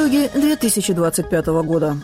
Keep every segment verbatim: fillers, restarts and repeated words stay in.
Итоги две тысячи двадцать пятого года.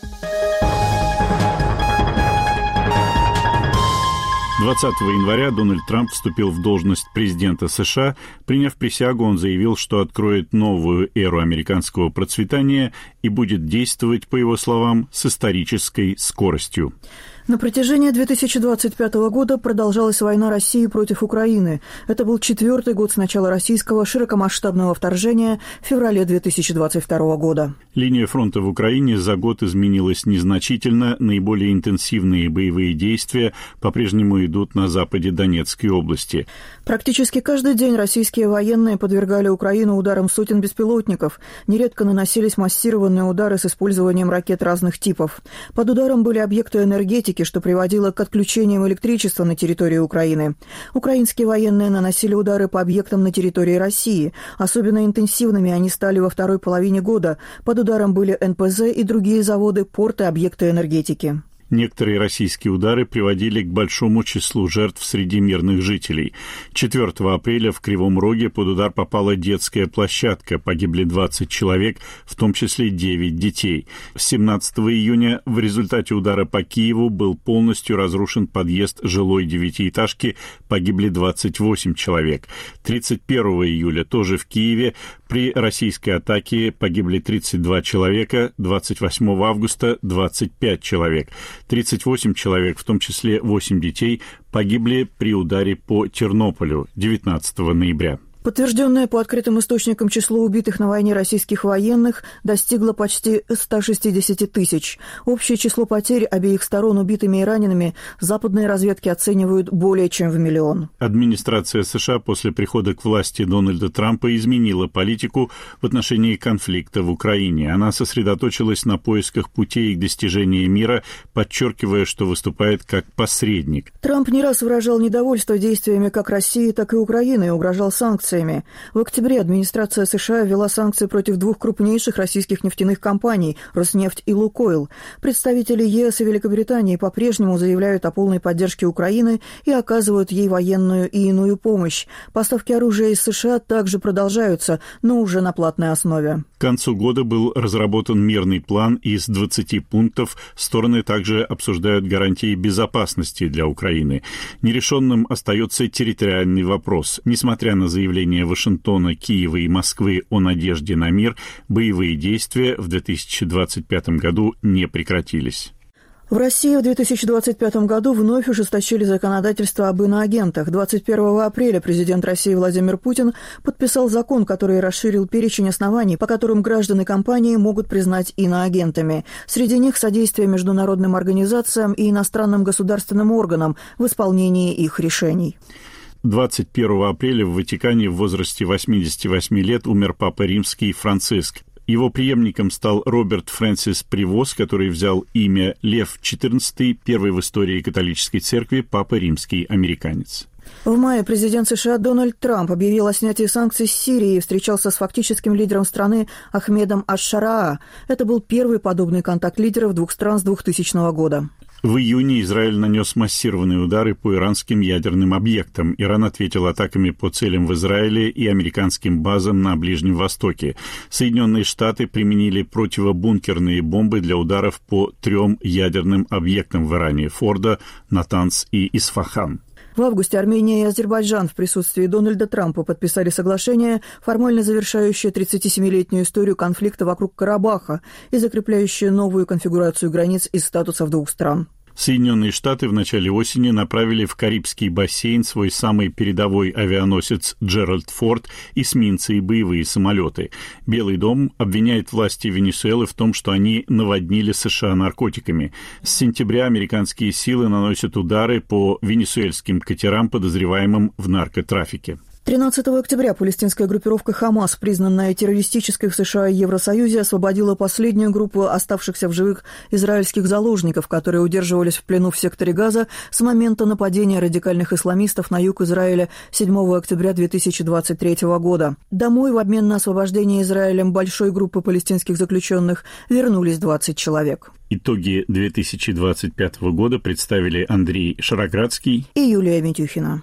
двадцатого января Дональд Трамп вступил в должность президента США. Приняв присягу, он заявил, что откроет новую эру американского процветания и будет действовать, по его словам, с исторической скоростью. На протяжении две тысячи двадцать пятого года продолжалась война России против Украины. Это был четвертый год с начала российского широкомасштабного вторжения в феврале две тысячи двадцать второго года. Линия фронта в Украине за год изменилась незначительно. Наиболее интенсивные боевые действия по-прежнему идут на западе Донецкой области. Практически каждый день российские военные подвергали Украину ударам сотен беспилотников. Нередко наносились массированные удары с использованием ракет разных типов. Под ударом были объекты энергетики, что приводило к отключениям электричества на территории Украины. Украинские военные наносили удары по объектам на территории России. Особенно интенсивными они стали во второй половине года. Под ударом были эн пэ зэ и другие заводы, порты, объекты энергетики. Некоторые российские удары приводили к большому числу жертв среди мирных жителей. четвёртого апреля в Кривом Роге под удар попала детская площадка. Погибли двадцать человек, в том числе девять детей. семнадцатого июня в результате удара по Киеву был полностью разрушен подъезд жилой девятиэтажки. Погибли двадцать восемь человек. тридцать первого июля тоже в Киеве при российской атаке погибли тридцать два человека. двадцать восьмого августа двадцать пять человек. тридцать восемь человек, в том числе восемь детей, погибли при ударе по Тернополю девятнадцатого ноября. Подтвержденное по открытым источникам число убитых на войне российских военных достигло почти ста шестидесяти тысяч. Общее число потерь обеих сторон убитыми и ранеными западные разведки оценивают более чем в миллион. Администрация США после прихода к власти Дональда Трампа изменила политику в отношении конфликта в Украине. Она сосредоточилась на поисках путей к достижению мира, подчеркивая, что выступает как посредник. Трамп не раз выражал недовольство действиями как России, так и Украины и угрожал санкциями. В октябре администрация США ввела санкции против двух крупнейших российских нефтяных компаний – «Роснефть» и «Лукойл». Представители е эс и Великобритании по-прежнему заявляют о полной поддержке Украины и оказывают ей военную и иную помощь. Поставки оружия из США также продолжаются, но уже на платной основе. К концу года был разработан мирный план из двадцати пунктов. Стороны также обсуждают гарантии безопасности для Украины. Нерешенным остается территориальный вопрос. Несмотря на заявление Вашингтона, Киева и Москвы о надежде на мир, боевые действия в две тысячи двадцать пятом году не прекратились. В России в две тысячи двадцать пятом году вновь ужесточили законодательство об иноагентах. двадцать первого апреля президент России Владимир Путин подписал закон, который расширил перечень оснований, по которым граждане компании могут признать иноагентами. Среди них содействие международным организациям и иностранным государственным органам в исполнении их решений. двадцать первого апреля в Ватикане в возрасте восьмидесяти восьми лет умер Папа Римский Франциск. Его преемником стал Роберт Фрэнсис Привоз, который взял имя Лев четырнадцатый, первый в истории католической церкви Папа Римский американец. В мае президент США Дональд Трамп объявил о снятии санкций с Сирии и встречался с фактическим лидером страны Ахмедом аш-Шараа. Это был первый подобный контакт лидеров двух стран с двухтысячного года. В июне Израиль нанес массированные удары по иранским ядерным объектам. Иран ответил атаками по целям в Израиле и американским базам на Ближнем Востоке. Соединенные Штаты применили противобункерные бомбы для ударов по трем ядерным объектам в Иране – Фордо, Натанс и Исфахан. В августе Армения и Азербайджан в присутствии Дональда Трампа подписали соглашение, формально завершающее тридцатисемилетнюю историю конфликта вокруг Карабаха и закрепляющее новую конфигурацию границ из статусов двух стран. Соединенные Штаты в начале осени направили в Карибский бассейн свой самый передовой авианосец «Джеральд Форд» эсминцы и боевые самолеты. Белый дом обвиняет власти Венесуэлы в том, что они наводнили США наркотиками. С сентября американские силы наносят удары по венесуэльским катерам, подозреваемым в наркотрафике. тринадцатого октября палестинская группировка «Хамас», признанная террористической в США и Евросоюзе, освободила последнюю группу оставшихся в живых израильских заложников, которые удерживались в плену в секторе Газа с момента нападения радикальных исламистов на юг Израиля седьмого октября две тысячи двадцать третьего года. Домой в обмен на освобождение Израилем большой группы палестинских заключенных вернулись двадцать человек. Итоги две тысячи двадцать пятого года представили Андрей Шароградский и Юлия Митюхина.